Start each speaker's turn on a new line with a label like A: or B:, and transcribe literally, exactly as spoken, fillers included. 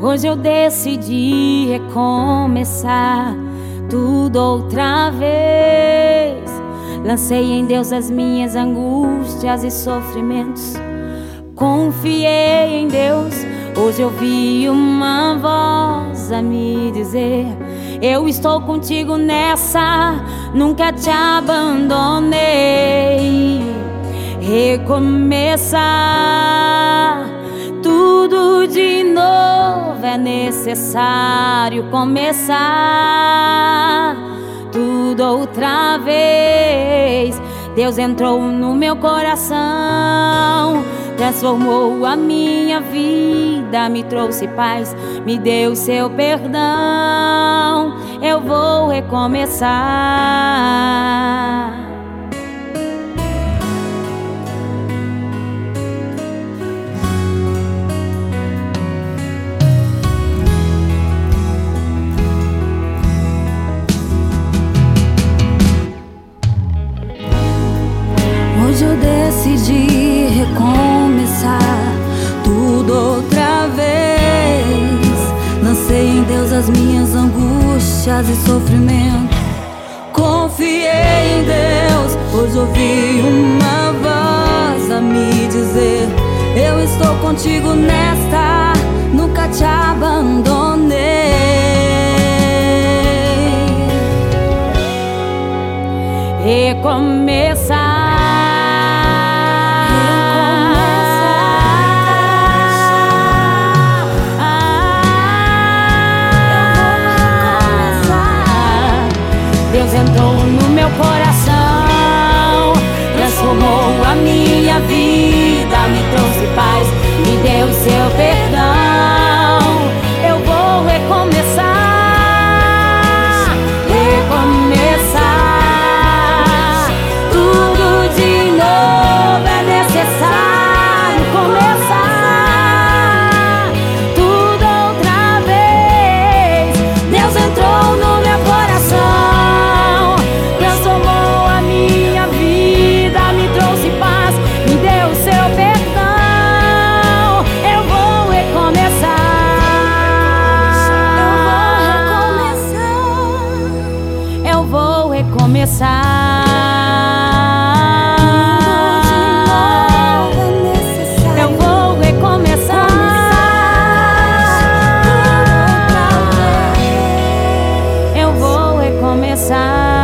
A: Hoje eu decidi recomeçar tudo outra vez. Lancei em Deus as minhas angústias e sofrimentos. Confiei em Deus. Hoje eu vi uma voz a me dizer: eu estou contigo nessa, nunca te abandonei. Recomeçar tudo de novo é necessário. Começar tudo outra vez. Deus entrou no meu coração, transformou a minha vida, me trouxe paz, me deu seu perdão. Eu vou recomeçar.
B: Hoje eu decidi recomeçar tudo outra vez. Lancei em Deus as minhas angústias e sofrimentos. Confiei em Deus. Hoje ouvi uma voz a me dizer: eu estou contigo nesta, nunca te abandonei.
A: Recomeçar. Deus entrou no meu coração, transformou a minha vida, me trouxe paz, me deu seu perdão. Eu vou recomeçar, recomeçar tudo de novo. É necessário começar tudo outra vez. Deus entrou no meu coração, transformou a minha vida, me trouxe paz, me deu seu perdão. Eu vou recomeçar, eu vou recomeçar. Eu vou recomeçar. Eu vou recomeçar.